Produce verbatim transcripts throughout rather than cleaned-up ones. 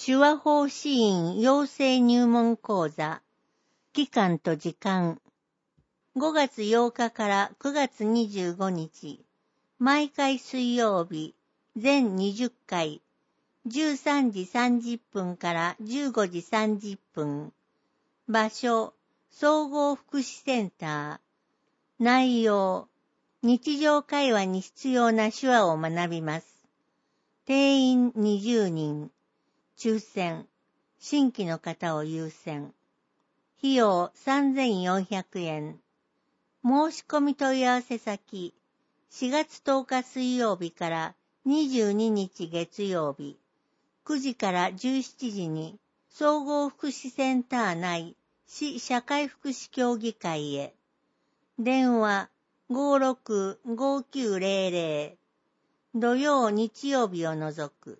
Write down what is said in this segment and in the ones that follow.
手話法支院養成入門講座、期間と時間。ごがつようかからくがつにじゅうごにち、毎回水曜日、全にじゅっかい、じゅうさんじさんじゅっぷんからじゅうごじさんじゅっぷん。場所、総合福祉センター。内容、日常会話に必要な手話を学びます。定員にじゅうにん。抽選。新規の方を優先。費用さんぜんよんひゃくえん。申し込み問い合わせ先、しがつとおか水曜日からにじゅうににち月曜日、くじからじゅうしちじに総合福祉センター内市社会福祉協議会へ。電話 ごろくごきゅうぜろぜろ。土曜日曜日を除く。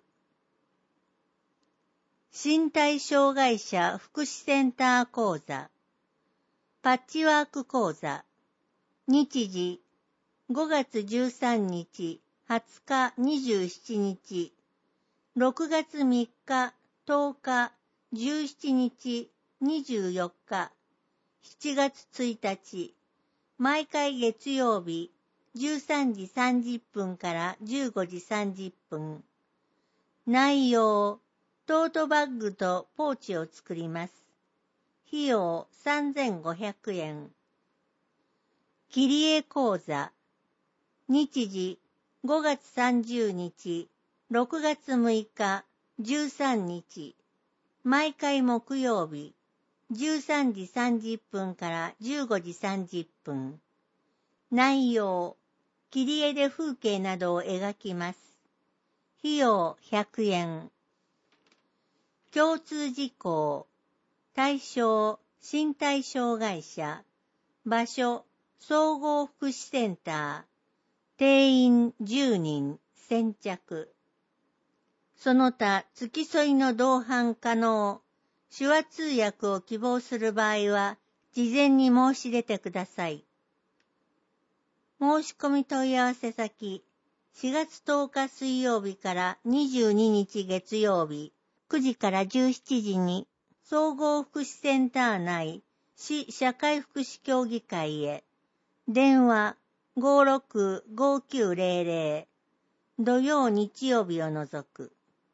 身体障害者福祉センター講座。パッチワーク講座。日時、ごがつじゅうさんにち、はつか、にじゅうしちにち、ろくがつみっか、とおか、じゅうしちにち、にじゅうよっか、しちがつついたち、毎回月曜日、じゅうさんじさんじゅっぷんからじゅうごじさんじゅっぷん。内容、トートバッグとポーチを作ります。費用さんぜんごひゃくえん。切り絵講座。日時、ごがつさんじゅうにち、ろくがつむいか、じゅうさんにち。毎回木曜日、じゅうさんじさんじゅっぷんからじゅうごじさんじゅっぷん。内容、切り絵で風景などを描きます。費用ひゃくえん。共通事項。対象、身体障害者。場所、総合福祉センター。定員じゅうにん、先着。その他、付き添いの同伴可能。手話通訳を希望する場合は、事前に申し出てください。申し込み問い合わせ先、しがつとおか水曜日からにじゅうににち月曜日、くじからじゅうしちじに、総合福祉センター内、市社会福祉協議会へ。電話ごろくごきゅうぜろぜろ。土曜日曜日を除く。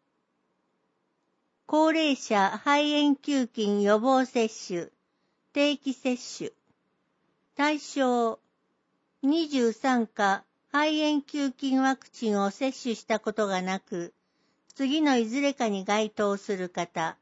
高齢者肺炎球菌予防接種、定期接種。対象、にじゅうさんか肺炎球菌ワクチンを接種したことがなく、次のいずれかに該当する方。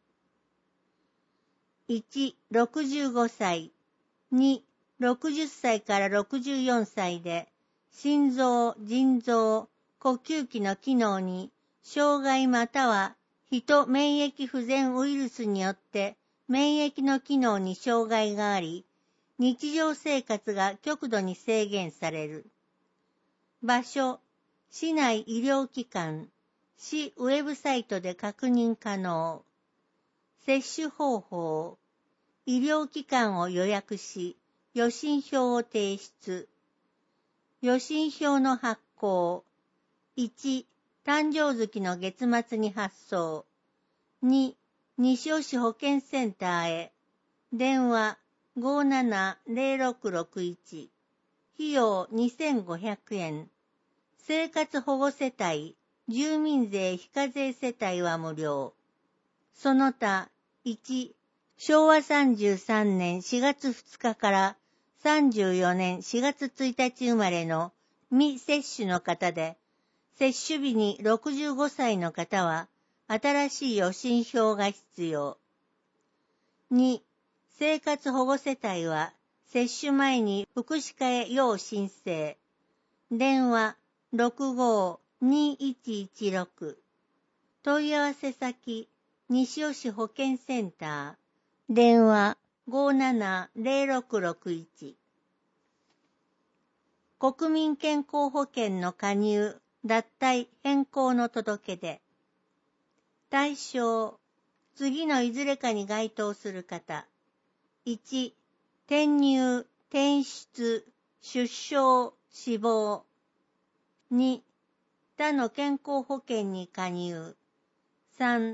いち、ろくじゅうごさい。に、ろくじゅっさいからろくじゅうよんさいで、心臓、腎臓、呼吸器の機能に障害または人免疫不全ウイルスによって免疫の機能に障害があり、日常生活が極度に制限される。場所、市内医療機関、市ウェブサイトで確認可能。接種方法、医療機関を予約し、予診票を提出。予診票の発行。いち、誕生月の月末に発送。に、西尾市保健センターへ。電話ごーななぜろろくろくいち。費用にせんごひゃくえん。生活保護世帯、住民税非課税世帯は無料。その他、いち、しょうわさんじゅうさんねんしがつふつかからさんじゅうよねんしがつついたち生まれの未接種の方で、接種日にろくじゅうごさいの方は新しい予診票が必要。に、生活保護世帯は接種前に福祉課へ要申請。電話ろくごーにいちいちろく。問い合わせ先、西尾市保健センター。電話ごーななぜろろくろくいち。国民健康保険の加入、脱退、変更の届け出。対象、次のいずれかに該当する方。いち、転入、転出、出生、死亡。に、他の健康保険に加入。さん、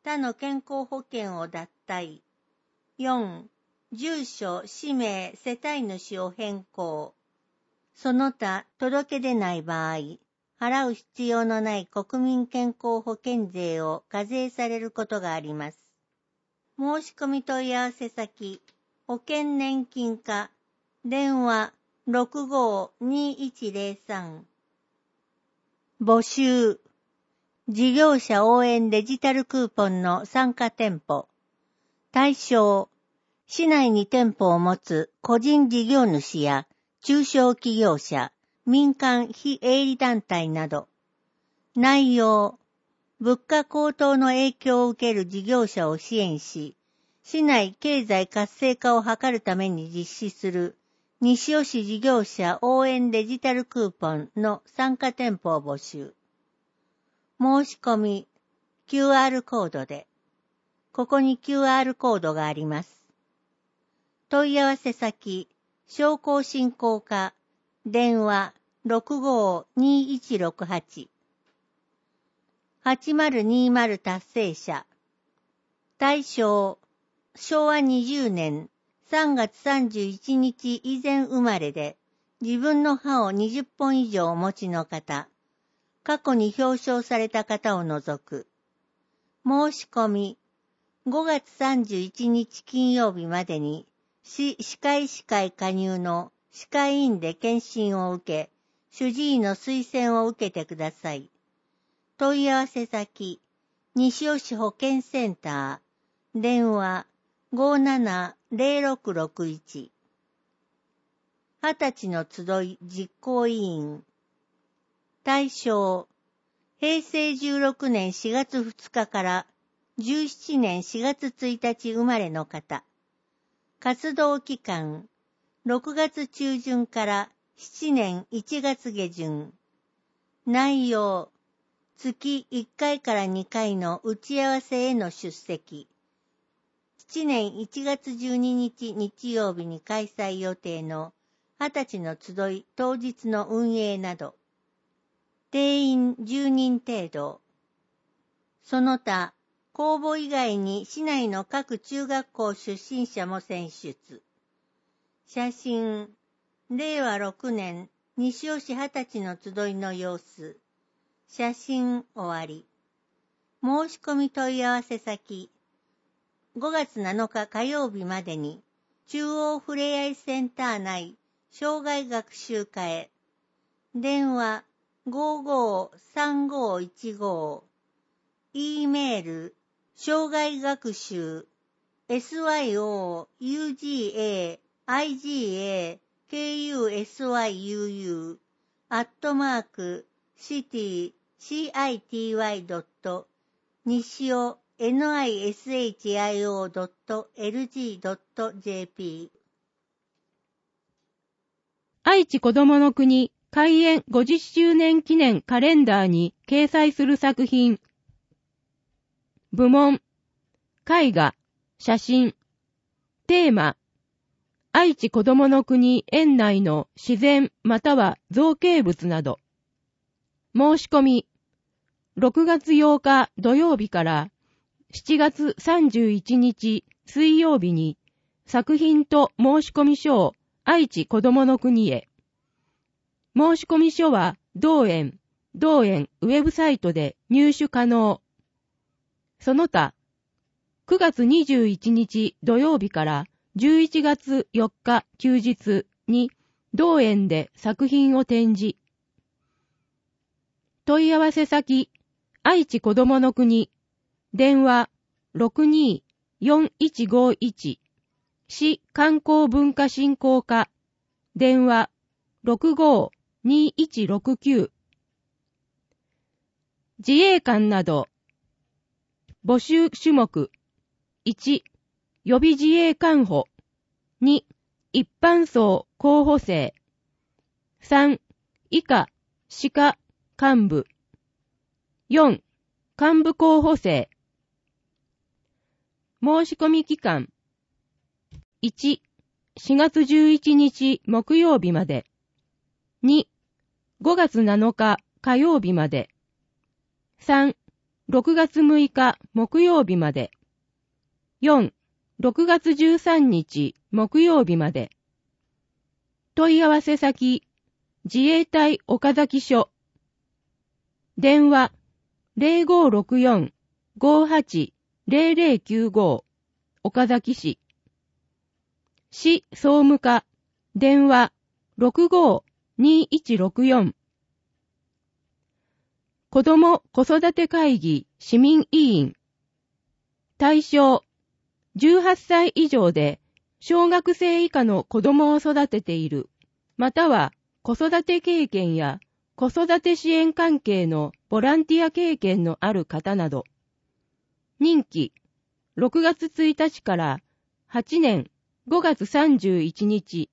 他の健康保険を脱退。よん、住所、氏名、世帯主を変更。その他、届け出ない場合、払う必要のない国民健康保険税を課税されることがあります。申し込み問い合わせ先、保険年金課、電話 ろくごーにーいちゼロさん。募集。事業者応援デジタルクーポンの参加店舗。対象。市内に店舗を持つ個人事業主や中小企業者、民間非営利団体など。内容。物価高騰の影響を受ける事業者を支援し、市内経済活性化を図るために実施する西尾市事業者応援デジタルクーポンの参加店舗を募集。申し込み、キューアール コードで。ここに キューアール コードがあります。問い合わせ先、商工振興課、電話 ろくごーにーいちろくはち。はちまるにーまる達成者。対象、しょうわにじゅうねんさんがつさんじゅういちにち以前生まれで、自分の歯をにじゅっぽん以上お持ちの方、過去に表彰された方を除く。申し込み、ごがつさんじゅういちにち金曜日までに、市歯科医師会加入の歯科医院で検診を受け、主治医の推薦を受けてください。問い合わせ先、西尾市保健センター、電話 ごーななゼロろくろくいち。はたちの集い実行委員。対象、へいせいじゅうろくねんしがつふつかからじゅうななねんしがつついたち生まれの方。活動期間、ろくがつちゅうじゅんからしちねんいちがつげじゅん。内容、月いっかいからにかいの打ち合わせへの出席。しちねんいちがつじゅうににち日曜日に開催予定のはたちの集い当日の運営など。定員じゅうにん程度。その他、公募以外に市内の各中学校出身者も選出。写真、れいわろくねん西尾市はたちの集いの様子。写真終わり。申し込み問い合わせ先、ごがつなのか火曜日までに、中央ふれあいセンター内、障害学習課へ。電話、ごーごーさんごーいちごー。E メール、障害学習、エスワイオーユージーエーアイジーエーケーユーエスワイユーユー、アットマーク、シティ、シーアイティーワイ ドット、西尾、ニシオ ドット エルジー ドット ジェーピー。 愛知こどもの国開園ごじゅっしゅうねん記念カレンダーに掲載する作品。部門、絵画、写真。テーマ、愛知こどもの国園内の自然または造形物など。申し込み、ろくがつようか土曜日からしちがつさんじゅういちにち水曜日に作品と申し込み書を愛知こどもの国へ。申し込み書は同園、同園ウェブサイトで入手可能。その他、くがつにじゅういちにち土曜日からじゅういちがつよっか休日に同園で作品を展示。問い合わせ先、愛知こどもの国、電話 ろくにーよんいちごいち、市観光文化振興課、電話 ろくごーにーいちろくきゅう。自衛官など、募集種目、いち、予備自衛官補、に、一般層候補生、さん、以下、歯科、幹部、よん、幹部候補生。申し込み期間、いち、しがつじゅういちにち木曜日まで、に、ごがつなのか火曜日まで、さん、 ろくがつむいか木曜日まで。よん、ろくがつじゅうさんにち木曜日まで。問い合わせ先、自衛隊岡崎署。電話、ゼロごろくよん ごはち ゼロゼロきゅうご、岡崎市。市総務課、電話、ろくごーにいちろくよん。子ども子育て会議市民委員。対象、じゅうはっさい以上で小学生以下の子どもを育てている、または子育て経験や子育て支援関係のボランティア経験のある方など。任期、ろくがつついたちからはちねんごがつさんじゅういちにち。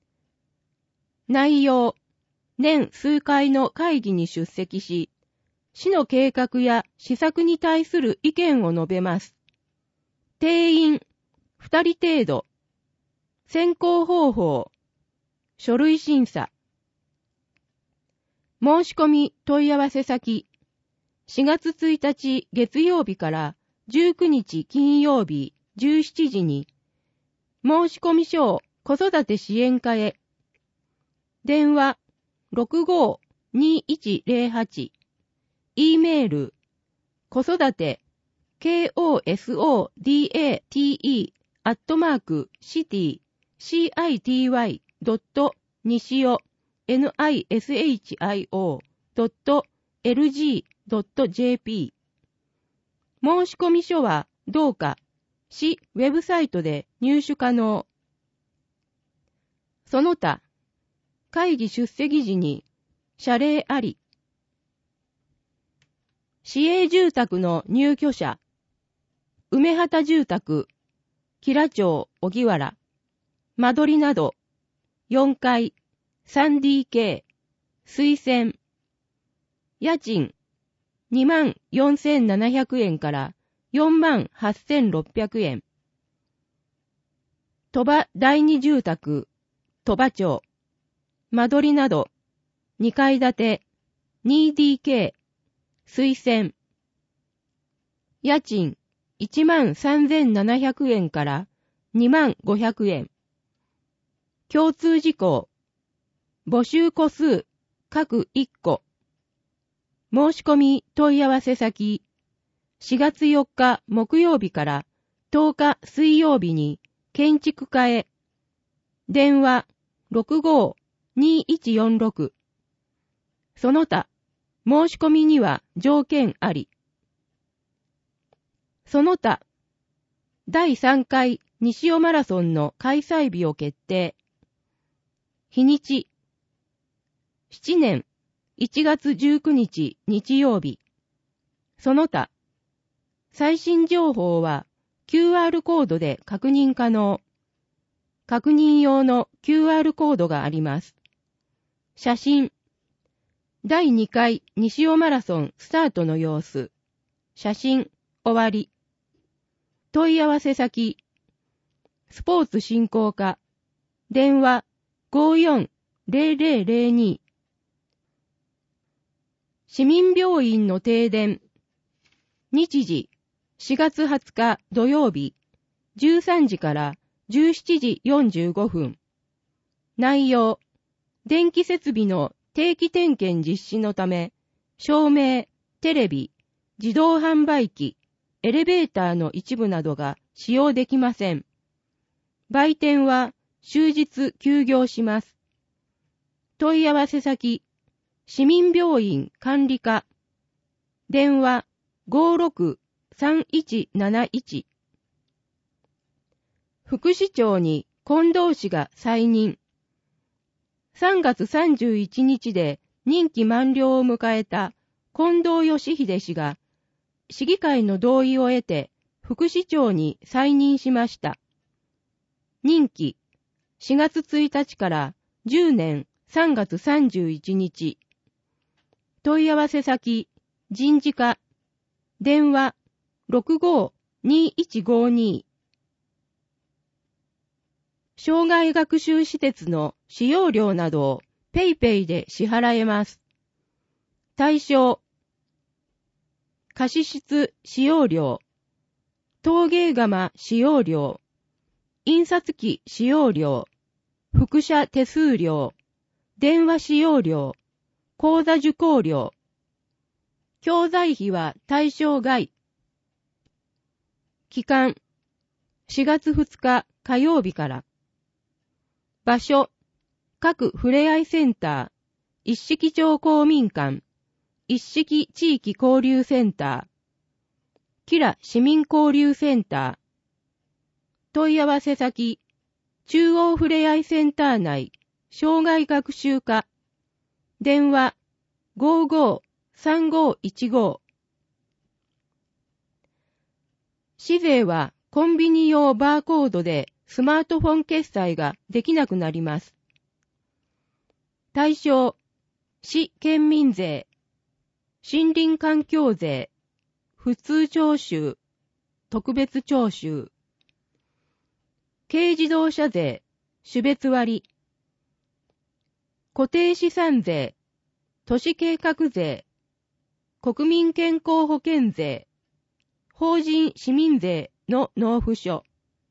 内容、年数回の会議に出席し、市の計画や施策に対する意見を述べます。定員、ふたり程度。選考方法、書類審査。申し込み問い合わせ先、しがつついたち月曜日からじゅうくにち金曜日じゅうしちじに、申し込み書を子育て支援課へ。電話、ろくごーにいちゼロはち。E メール、子育て、コソダテ、アットマーク、シティ、シーアイティーワイ、ドット、にしお、ニシオ、ドット、エルジー、ドット、ジェーピー。申し込み書は、どうか、市ウェブサイトで入手可能。その他、会議出席時に、謝礼あり。市営住宅の入居者、梅畑住宅、吉良町小木原、間取りなど、よんかい、スリーディーケー、推薦。家賃、にまんよんせんななひゃくえんからよんまんはっせんろっぴゃくえん。鳥羽第二住宅、鳥羽町、間取りなど、にかい建て、ツーディーケー、推薦。家賃いちまんさんぜんななひゃくえんからにまんごひゃくえん。共通事項。募集個数各いっこ。申し込み問い合わせ先。しがつよっか木曜日からとおか水曜日に建築課へ。電話ろくごーにいちよんろく。その他、申し込みには条件あり。その他、だいさんかい西尾マラソンの開催日を決定。日にち、しちねんいちがつじゅうくにち日曜日。その他、最新情報は キューアール コードで確認可能。確認用の キューアール コードがあります。写真。だいにかい西尾マラソンスタートの様子。写真、終わり。問い合わせ先。スポーツ振興課。電話ごーよんゼロゼロゼロに。市民病院の停電。日時しがつはつか土曜日じゅうさんじからじゅうしちじよんじゅうごふん。内容。電気設備の定期点検実施のため、照明、テレビ、自動販売機、エレベーターの一部などが使用できません。売店は終日休業します。問い合わせ先、市民病院管理課。電話ごーろくさんいちなないち。副市長に近藤氏が再任。さんがつさんじゅういちにちで任期満了を迎えた近藤義秀氏が、市議会の同意を得て副市長に再任しました。任期しがつついたちからじゅうねんさんがつさんじゅういちにち。問い合わせ先、人事課。電話ろくごーにいちごに。障害学習施設の使用料などをペイペイで支払えます。対象。 貸出使用料、陶芸窯使用料、印刷機使用料、複写手数料、電話使用料、講座受講料、教材費は対象外。期間、しがつふつか火曜日から。場所、各ふれあいセンター、一色町公民館、一色地域交流センター、キラ市民交流センター、問い合わせ先、中央ふれあいセンター内、障害学習課、電話 ごーごーさんごーいちご。市税はコンビニ用バーコードでスマートフォン決済ができなくなります。対象、市県民税、森林環境税、普通徴収、特別徴収、軽自動車税、種別割、固定資産税、都市計画税、国民健康保険税、法人市民税の納付書。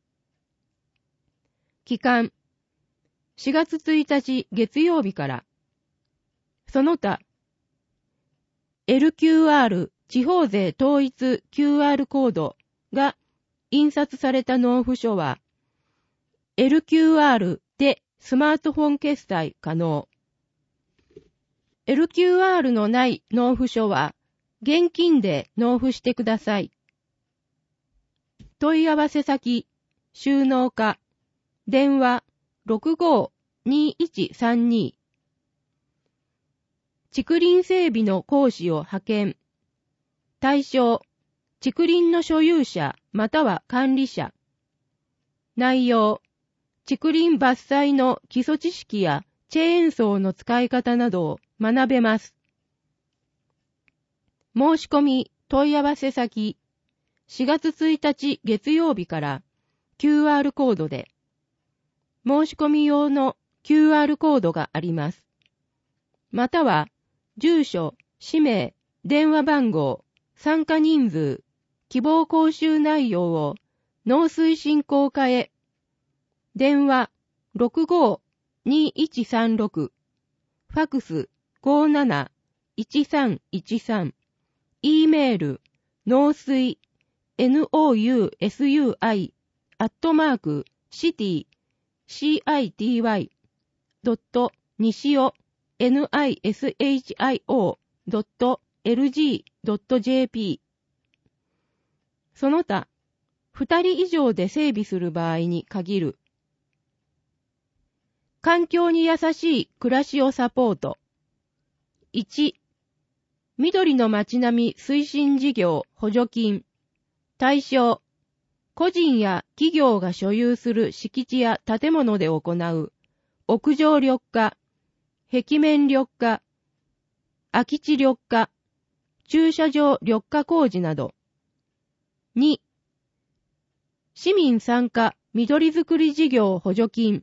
期間、しがつついたち月曜日から。その他、エルキューアール 地方税統一 キューアール コードが印刷された納付書は、エルキューアール でスマートフォン決済可能。エルキューアール のない納付書は、現金で納付してください。問い合わせ先、収納課、電話 ろくごーにいちさんに。竹林整備の講師を派遣。対象、竹林の所有者または管理者。内容、竹林伐採の基礎知識やチェーンソーの使い方などを学べます。申し込み問い合わせ先、しがつついたち月曜日から キューアール コードで、申し込み用の キューアール コードがあります。または、住所、氏名、電話番号、参加人数、希望講習内容を農水振興課へ、電話 ろくごーにいちさんろく、ファクス ごーなないちさんいちさん、E メール、農水、nousui、アットマーク、シティ、city、ドット、西尾、nisio、ドット、lg、ドット、jp。その他、二人以上で整備する場合に限る。環境に優しい暮らしをサポート。いち、緑の街並み推進事業補助金。対象、個人や企業が所有する敷地や建物で行う屋上緑化、壁面緑化、空き地緑化、駐車場緑化工事など。に、市民参加緑づくり事業補助金。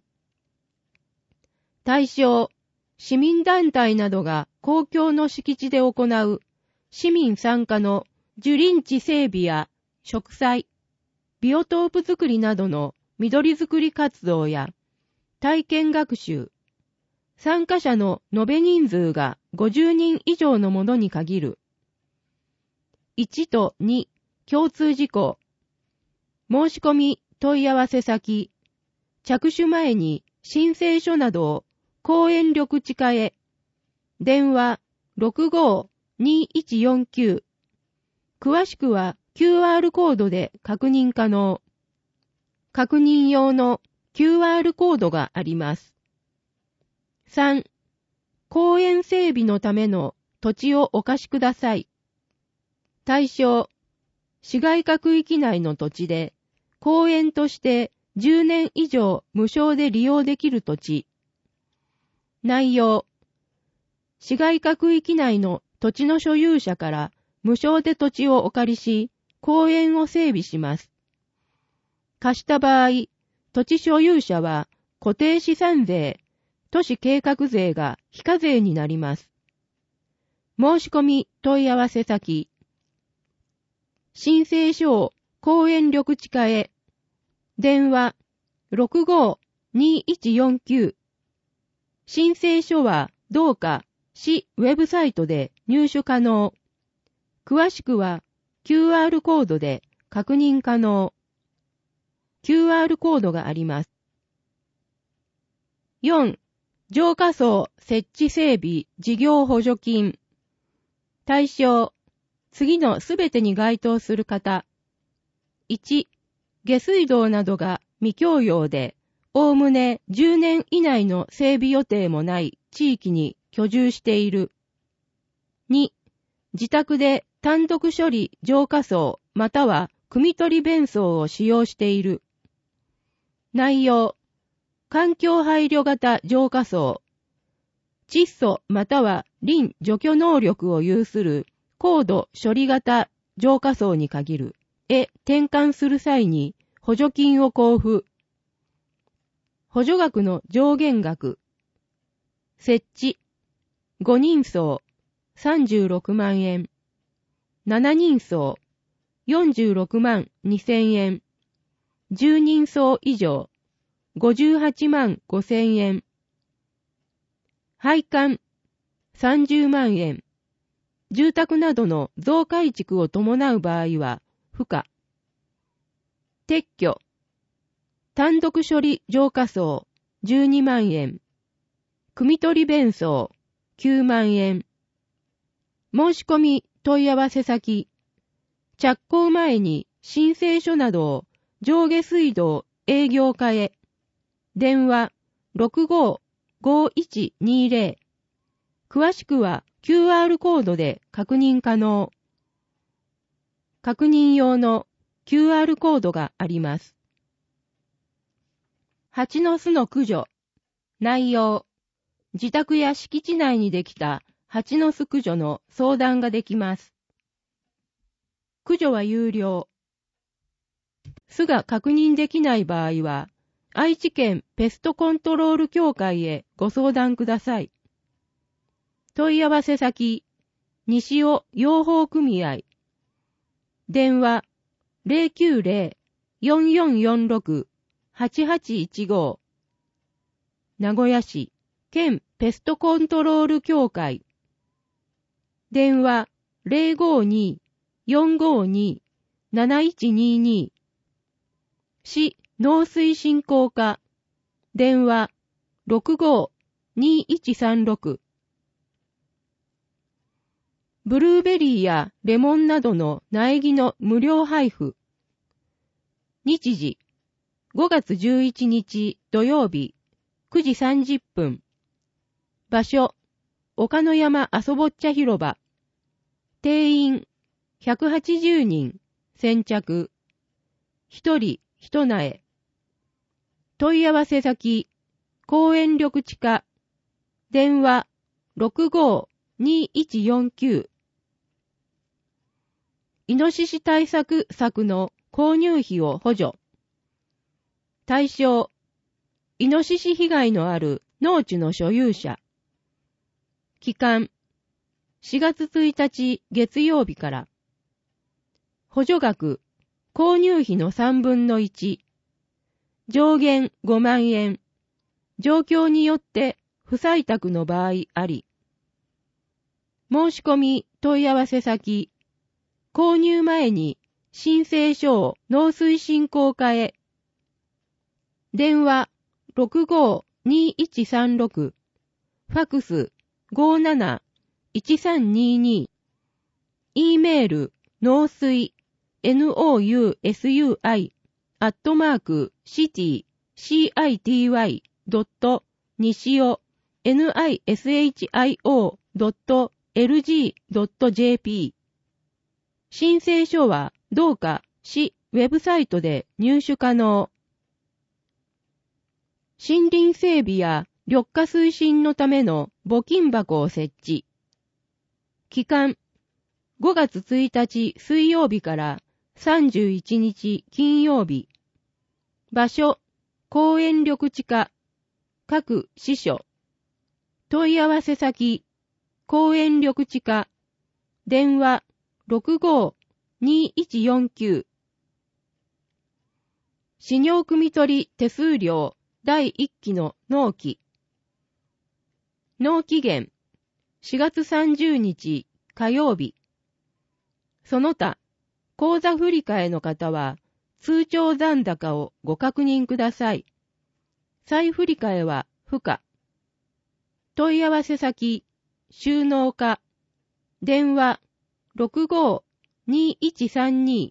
対象、市民団体などが公共の敷地で行う市民参加の樹林地整備や植栽、ビオトープ作りなどの緑づくり活動や体験学習、参加者の延べ人数がごじゅうにん以上のものに限る。いちとに、共通事項。申し込み、問い合わせ先、着手前に申請書などを公園緑地課へ、電話 ろくごーにいちよんきゅう。詳しくは キューアール コードで確認可能。確認用の キューアール コードがあります。さん、公園整備のための土地をお貸しください。対象、市街各域内の土地で、公園としてじゅうねん以上無償で利用できる土地。内容、市街各域内の土地の所有者から無償で土地をお借りし、公園を整備します。貸した場合、土地所有者は固定資産税、都市計画税が非課税になります。申し込み問い合わせ先、 申請書を公園緑地課へ。電話 ろくごーにーいちよんきゅう。申請書はどうか市ウェブサイトで入手可能。詳しくは キューアール コードで確認可能。キューアール コードがあります。よん. 浄化槽設置整備事業補助金。対象、次のすべてに該当する方。いち. 下水道などが未共用で、おおむねじゅうねん以内の整備予定もない地域に居住している。に. 自宅で単独処理浄化槽または汲み取り弁槽を使用している。内容、環境配慮型浄化槽、窒素またはリン除去能力を有する高度処理型浄化槽に限る。へ転換する際に補助金を交付。補助額の上限額。設置。ごにん層さんじゅうろくまんえん。ななにん層よんじゅうろくまんにせんえん。じゅうにん層以上ごじゅうはちまんごせんえん。配管さんじゅうまんえん。住宅などの増改築を伴う場合は不可。撤去。単独処理浄化槽じゅうにまんえん。汲み取り弁槽きゅうまんえん。申し込み問い合わせ先。着工前に申請書などを上下水道営業課へ。電話 ろくごーごーいちにーぜろ。詳しくは キューアール コードで確認可能。確認用の キューアール コードがあります。蜂の巣の駆除。内容。自宅や敷地内にできた蜂の巣駆除の相談ができます。駆除は有料。巣が確認できない場合は、愛知県ペストコントロール協会へご相談ください。問い合わせ先、西尾養蜂組合。電話 ゼロきゅうゼロ よんよんよんろく はちはちいちご。名古屋市県ペストコントロール協会。電話 ゼロごに よんごに なないちにに。市農水振興課。電話 ろくごーにいちさんろく。ブルーベリーやレモンなどの苗木の無料配布。日時、ごがつじゅういちにち土曜日、くじさんじゅっぷん。場所、岡野山あそぼっちゃ広場。定員、ひゃくはちじゅうにん、先着。ひとりひと苗。問い合わせ先、公園緑地課。電話、ろくごーにいちよんきゅう。イノシシ対策策の購入費を補助。対象、イノシシ被害のある農地の所有者。期間、しがつついたち月曜日から。補助額、購入費のさんぶんのいち。上限ごまんえん。状況によって不採択の場合あり。申し込み問い合わせ先。購入前に申請書を農水振興課へ。電話 ろくごーにいちさんろく。ファックス ごーなないちさんにに。E メール農水 ノウスイ アットマークシティ シティ ドット 西尾 ニシオ ドット エルジー ドット ジェーピー。申請書はどうか市ウェブサイトで入手可能。森林整備や緑化推進のための募金箱を設置。期間、ごがつついたち水曜日からさんじゅういちにち金曜日。場所、公園緑地課、各支所。問い合わせ先、公園緑地課。電話 ろくごーにいちよんきゅう。使用汲み取り手数料だいいっきの納期。納期限しがつさんじゅうにち火曜日。その他、口座振替の方は通帳残高をご確認ください。再振替は不可。問い合わせ先、収納課、電話 ろくごーにいちさんに。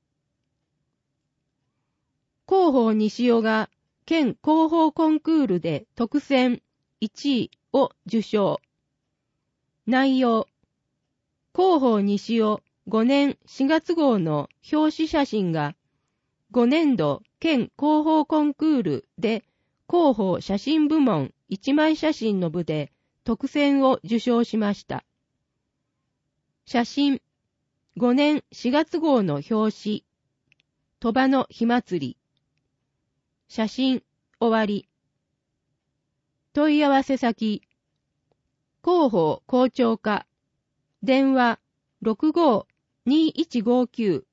広報西尾が県広報コンクールで特選いちいを受賞。内容、広報西尾ごねんしがつ号の表紙写真がごねんど県広報コンクールで広報写真部門いちまい写真の部で特選を受賞しました。写真、ごねんしがつ号の表紙、鳥羽の火祭り。写真、終わり。問い合わせ先、広報校長課、電話 ろくごーにいちごきゅう。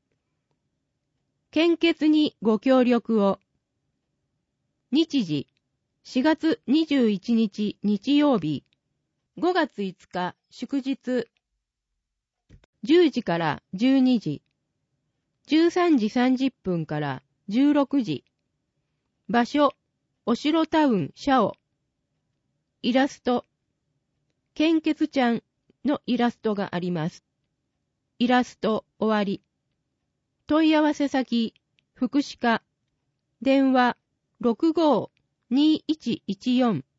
献血にご協力を。日時、しがつにじゅういちにち日曜日、ごがついつか祝日、じゅうじからじゅうにじ、じゅうさんじさんじゅっぷんからじゅうろくじ。場所、おしろタウンシャオ。イラスト、献血ちゃんのイラストがあります。イラスト終わり。問い合わせ先、福祉課、電話 ろくごーにいちいちよん。